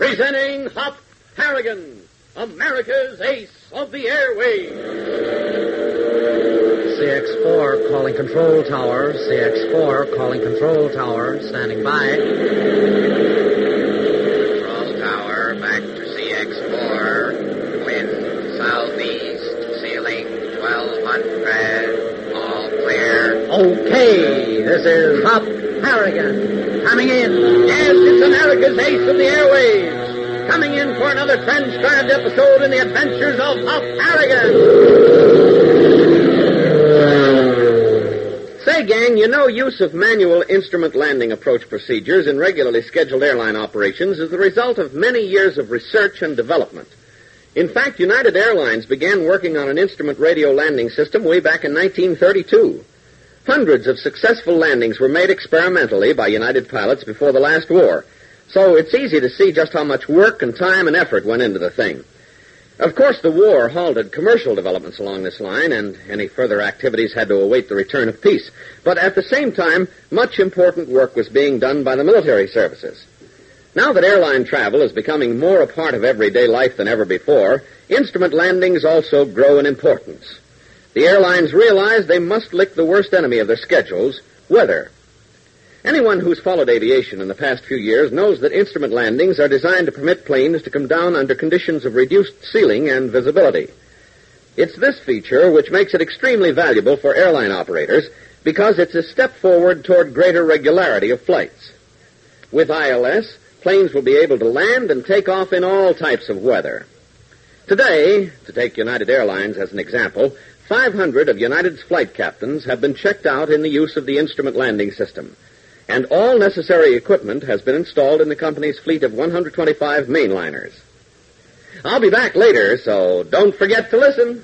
Presenting Hop Harrigan, America's ace of the airwaves. CX-4 calling control tower. CX-4 calling control tower. Standing by. Control tower, back to CX-4. Wind southeast, ceiling 1200. All clear. Okay, this is Hop Harrigan. Coming in. Yes, it's America's ace of the airwaves. Coming in for another transcribed episode in the adventures of Hop Harrigan. Say, gang, you know use of manual instrument landing approach procedures in regularly scheduled airline operations is the result of many years of research and development. In fact, United Airlines began working on an instrument radio landing system way back in 1932. Hundreds of successful landings were made experimentally by United pilots before the last war. So it's easy to see just how much work and time and effort went into the thing. Of course, the war halted commercial developments along this line, and any further activities had to await the return of peace. But at the same time, much important work was being done by the military services. Now that airline travel is becoming more a part of everyday life than ever before, instrument landings also grow in importance. The airlines realize they must lick the worst enemy of their schedules, weather. Anyone who's followed aviation in the past few years knows that instrument landings are designed to permit planes to come down under conditions of reduced ceiling and visibility. It's this feature which makes it extremely valuable for airline operators because it's a step forward toward greater regularity of flights. With ILS, planes will be able to land and take off in all types of weather. Today, to take United Airlines as an example, 500 of United's flight captains have been checked out in the use of the instrument landing system. And all necessary equipment has been installed in the company's fleet of 125 mainliners. I'll be back later, so don't forget to listen.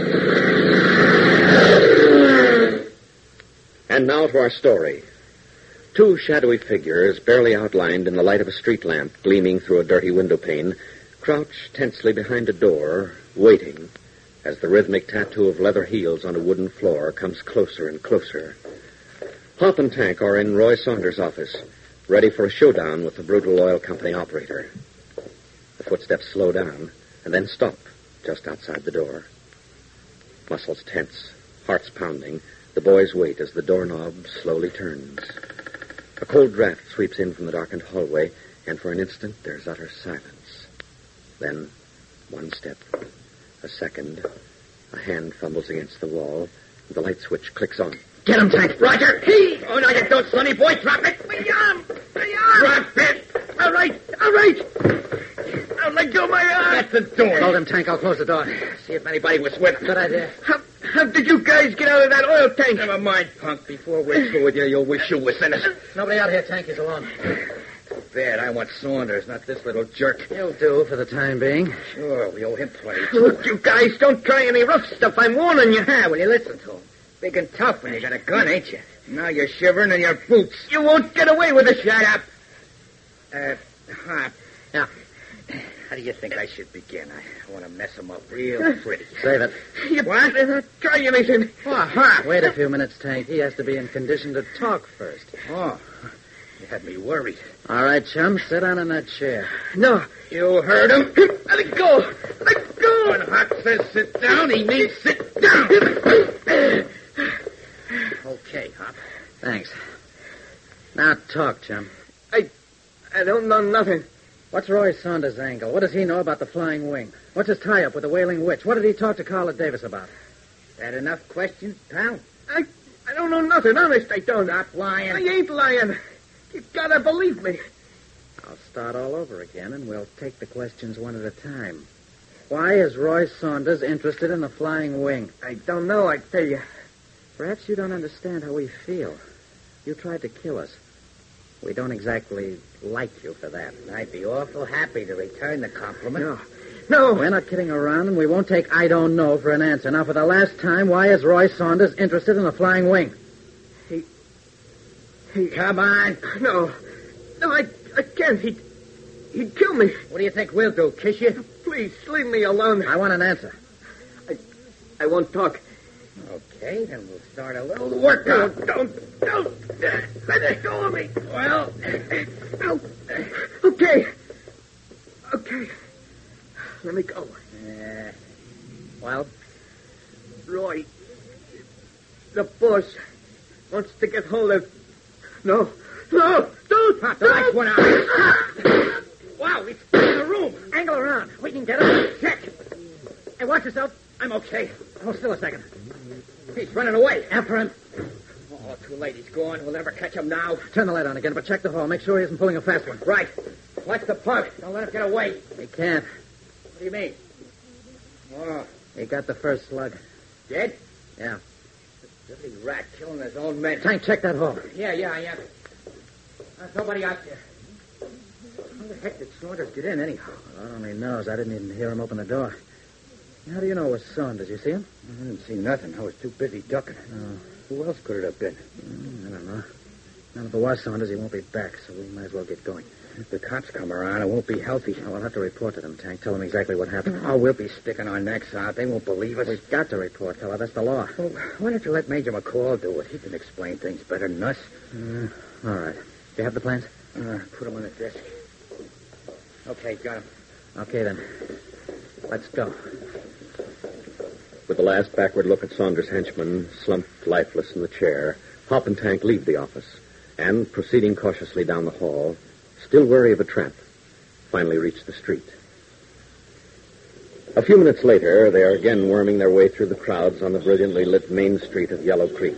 And now to our story. Two shadowy figures, barely outlined in the light of a street lamp gleaming through a dirty window pane, crouch tensely behind a door, waiting, as the rhythmic tattoo of leather heels on a wooden floor comes closer and closer. Hop and Tank are in Roy Saunders' office, ready for a showdown with the brutal oil company operator. The footsteps slow down and then stop just outside the door. Muscles tense, hearts pounding, the boys wait as the doorknob slowly turns. A cold draft sweeps in from the darkened hallway, and for an instant there's utter silence. Then, one step, a second, a hand fumbles against the wall, and the light switch clicks on. Get him, Tank. Roger. Hey! Oh, no, you don't, sonny boy. Drop it. Beyond. Drop it. All right. Now let go of my arm. That's the door. Hold him, Tank. I'll close the door. See if anybody was with him. Good idea. How did you guys get out of that oil tank? Never mind, punk. Before we're through with you, you'll wish you was in it. Nobody out here, Tank. He's alone. Bad. I want Saunders, not this little jerk. He'll do for the time being. Sure, we owe him plenty. Look, you guys, don't try any rough stuff. I'm warning you. Will you listen to him? Big and tough when you got a gun, ain't you? Now you're shivering in your boots. You won't get away with it. Shut up. Hop. Yeah. How do you think I should begin? I want to mess him up real pretty. Save it. You better try anything. Wait a few minutes, Tank. He has to be in condition to talk first. Oh, you had me worried. All right, chum, sit down in that chair. No. You heard him. Let it go. Let go. When Hop says sit down, he means sit down. Okay, Hop. Thanks. Now talk, chum. I don't know nothing. What's Roy Saunders' angle? What does he know about the Flying Wing? What's his tie-up with the Wailing Witch? What did he talk to Carla Davis about? That enough questions, pal? I don't know nothing. Honest, I don't. Stop lying. I ain't lying. You've got to believe me. I'll start all over again, and we'll take the questions one at a time. Why is Roy Saunders interested in the Flying Wing? I don't know, I tell you. Perhaps you don't understand how we feel. You tried to kill us. We don't exactly like you for that. I'd be awful happy to return the compliment. No. We're not kidding around, and we won't take I don't know for an answer. Now, for the last time, why is Roy Saunders interested in the Flying Wing? He... Come on. No, I can't. He'd kill me. What do you think we'll do, kiss you? Please, leave me alone. I want an answer. I won't talk. Okay, then we'll start a little workout. Don't. Let it go of me. Well, Okay. Let me go. Well? Roy, the boss wants to get hold of... No, don't! Pop the lights one out. Wow, he's in the room. Angle around. We can get him. Check. Hey, watch yourself. I'm okay. Hold still a second. He's running away. After him. Oh, too late. He's gone. We'll never catch him now. Turn the light on again, but check the hall. Make sure he isn't pulling a fast one. Right. Watch the pug. Don't let him get away. He can't. What do you mean? Oh, He got the first slug. dead? Yeah. Dirty rat killing his own men. Tank, check that hall. Yeah. There's nobody out there. How the heck did Saunders get in, anyhow? Lord only knows. I didn't even hear him open the door. How do you know it was Saunders? You see him? I didn't see nothing. I was too busy ducking. Oh. Who else could it have been? I don't know. Now, if it was Saunders, he won't be back, so we might as well get going. If the cops come around, it won't be healthy. We'll have to report to them, Tank. Tell them exactly what happened. Oh, we'll be sticking our necks out. They won't believe us. We've got to report, fella. That's the law. Well, why don't you let Major McCall do it? He can explain things better than us. All right. You have the plans? Put them on the desk. Okay, got him. Okay, then. Let's go. With the last backward look at Saunders' henchman, slumped lifeless in the chair, Hop and Tank leave the office, and, proceeding cautiously down the hall, still wary of a trap, finally reach the street. A few minutes later, they are again worming their way through the crowds on the brilliantly lit main street of Yellow Creek.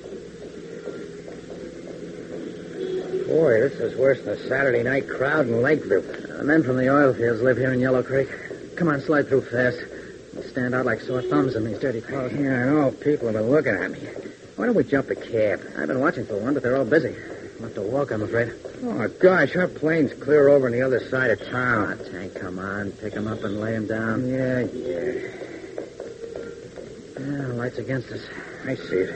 Boy, this is worse than a Saturday night crowd in Lakeview. The men from the oil fields live here in Yellow Creek. Come on, slide through fast. We'll stand out like sore thumbs in these dirty clothes. Yeah, I know. People have been looking at me. Why don't we jump a cab? I've been watching for one, but they're all busy. We'll have to walk, I'm afraid. Oh, gosh, our plane's clear over on the other side of town. Tank, come on. Pick him up and lay him down. Yeah. Yeah, the light's against us. I see it.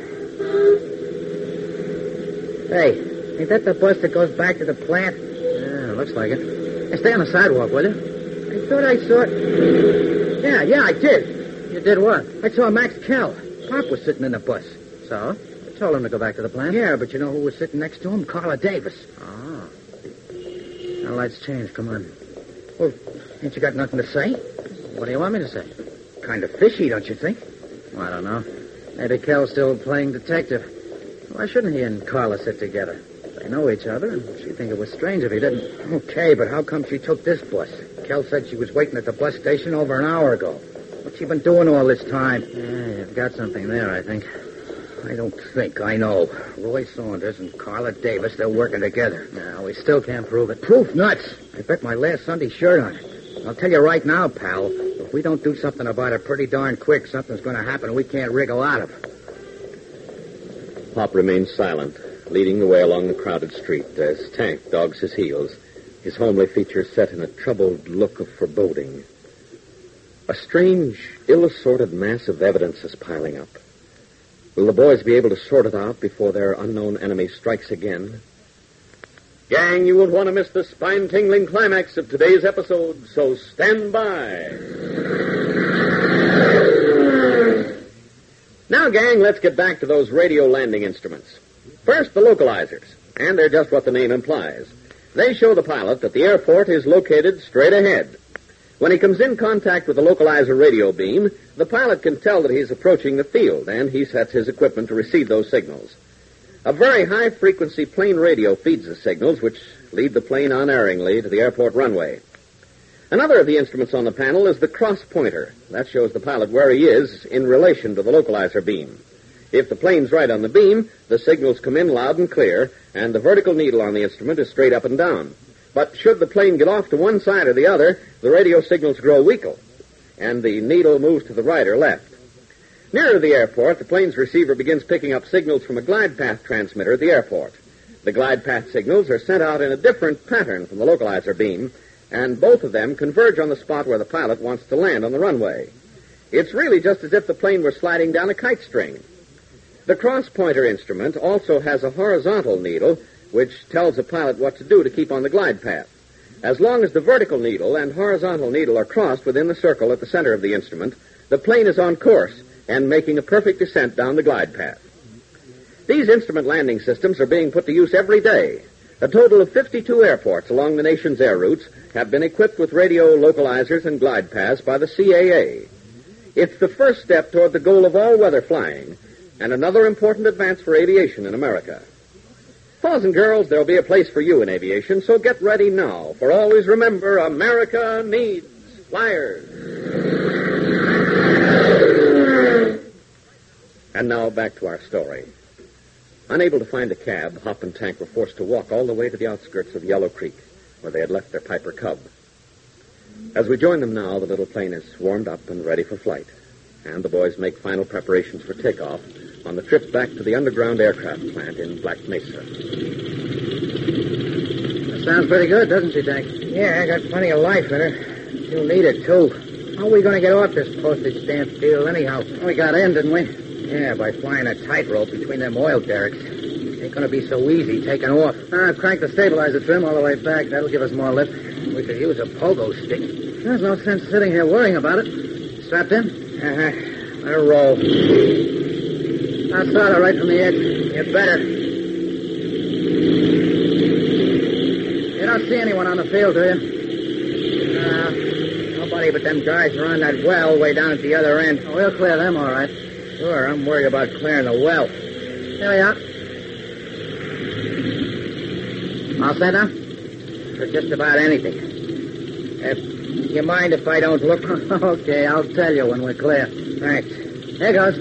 Hey, ain't that the bus that goes back to the plant? Yeah, looks like it. Hey, stay on the sidewalk, will you? I thought I saw it. Yeah, I did. You did what? I saw Max Kell. Pop was sitting in the bus. So? You told him to go back to the plant? Yeah, but you know who was sitting next to him? Carla Davis. Oh. Now, lights change. Come on. Well, ain't you got nothing to say? What do you want me to say? Kind of fishy, don't you think? Well, I don't know. Maybe Kell's still playing detective. Why shouldn't he and Carla sit together? They know each other, and she'd think it was strange if he didn't. Okay, but how come she took this bus? Kell said she was waiting at the bus station over an hour ago. What's she been doing all this time? Yeah, you've got something there, I think. I don't think. I know. Roy Saunders and Carla Davis, they're working together. No, we still can't prove it. Proof nuts. I bet my last Sunday shirt on it. I'll tell you right now, pal, if we don't do something about it pretty darn quick, something's going to happen we can't wriggle out of. Pop remains silent, leading the way along the crowded street as Tank dogs his heels, his homely features set in a troubled look of foreboding. A strange, ill-assorted mass of evidence is piling up. Will the boys be able to sort it out before their unknown enemy strikes again? Gang, you won't want to miss the spine-tingling climax of today's episode, so stand by. Now, gang, let's get back to those radio landing instruments. First, the localizers, and they're just what the name implies. They show the pilot that the airport is located straight ahead. When he comes in contact with the localizer radio beam, the pilot can tell that he's approaching the field, and he sets his equipment to receive those signals. A very high-frequency plane radio feeds the signals, which lead the plane unerringly to the airport runway. Another of the instruments on the panel is the cross pointer. That shows the pilot where he is in relation to the localizer beam. If the plane's right on the beam, the signals come in loud and clear, and the vertical needle on the instrument is straight up and down. But should the plane get off to one side or the other, the radio signals grow weaker, and the needle moves to the right or left. Nearer the airport, the plane's receiver begins picking up signals from a glide path transmitter at the airport. The glide path signals are sent out in a different pattern from the localizer beam, and both of them converge on the spot where the pilot wants to land on the runway. It's really just as if the plane were sliding down a kite string. The cross-pointer instrument also has a horizontal needle, which tells the pilot what to do to keep on the glide path. As long as the vertical needle and horizontal needle are crossed within the circle at the center of the instrument, the plane is on course and making a perfect descent down the glide path. These instrument landing systems are being put to use every day. A total of 52 airports along the nation's air routes have been equipped with radio localizers and glide paths by the CAA. It's the first step toward the goal of all-weather flying and another important advance for aviation in America. Boys and girls, there'll be a place for you in aviation, so get ready now. For always remember, America needs flyers. And now back to our story. Unable to find a cab, Hop and Tank were forced to walk all the way to the outskirts of Yellow Creek, where they had left their Piper Cub. As we join them now, the little plane is warmed up and ready for flight, and the boys make final preparations for takeoff on the trip back to the underground aircraft plant in Black Mesa. That sounds pretty good, doesn't she, Tank? Yeah, I got plenty of life in her. You'll need it, too. How are we going to get off this postage stamp deal, anyhow? We got in, didn't we? Yeah, by flying a tightrope between them oil derricks. Ain't going to be so easy taking off. Crank the stabilizer trim all the way back. That'll give us more lift. We could use a pogo stick. There's no sense sitting here worrying about it. Strapped in? Uh-huh. Let her roll. I'll start her right from the edge. You better. You don't see anyone on the field, do you? Nobody but them guys are on that well way down at the other end. Oh, we'll clear them, all right. Sure, I'm worried about clearing the well. Here we are. All set now? For just about anything. You mind if I don't look? Okay, I'll tell you when we're clear. Thanks. Here goes.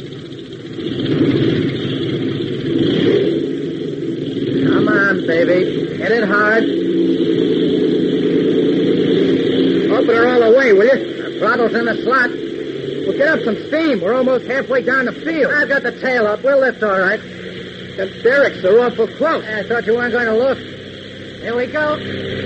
Come on, baby. Hit it hard. Open her all the way, will you? The throttle's in the slot. We'll get up some steam. We're almost halfway down the field. I've got the tail up. We'll lift all right. The derricks are awful close. I thought you weren't going to look. Here we go.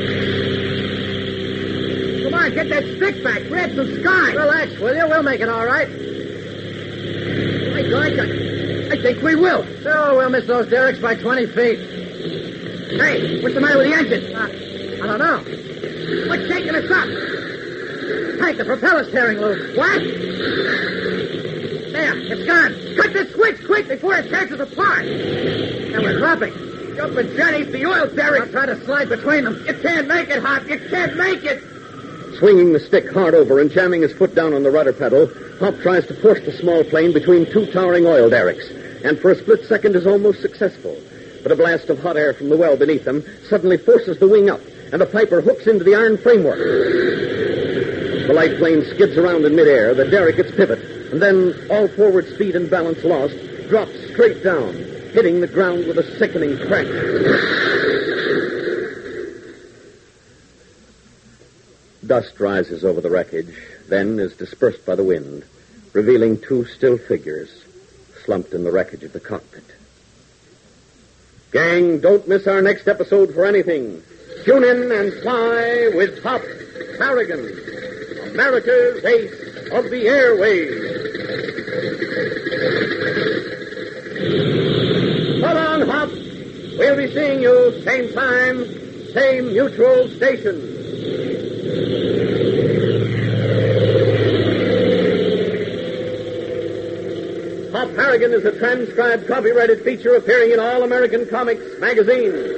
Come on, get that stick back. Grab some sky. Relax, will you? We'll make it all right. My God, I think we will. So we'll miss those derricks by 20 feet. Hey, what's the matter with the engine? I don't know. What's shaking us up? Tank, the propeller's tearing loose. What? There, it's gone. Cut the switch quick before it catches apart. And we're dropping. Jumping jetties, the oil derrick. I'll try to slide between them. You can't make it, Hop. You can't make it. Swinging the stick hard over and jamming his foot down on the rudder pedal, Hop tries to force the small plane between two towering oil derricks, and for a split second is almost successful. But a blast of hot air from the well beneath them suddenly forces the wing up, and the Piper hooks into the iron framework. The light plane skids around in midair, the derrick its pivot, and then, all forward speed and balance lost, drops straight down, hitting the ground with a sickening crack. Dust rises over the wreckage, then is dispersed by the wind, revealing two still figures slumped in the wreckage of the cockpit. Gang, don't miss our next episode for anything. Tune in and fly with Hop Harrigan, America's ace of the airways. So long, Hop. We'll be seeing you same time, same mutual station. Hop Harrigan is a transcribed, copyrighted feature appearing in All American Comics magazine.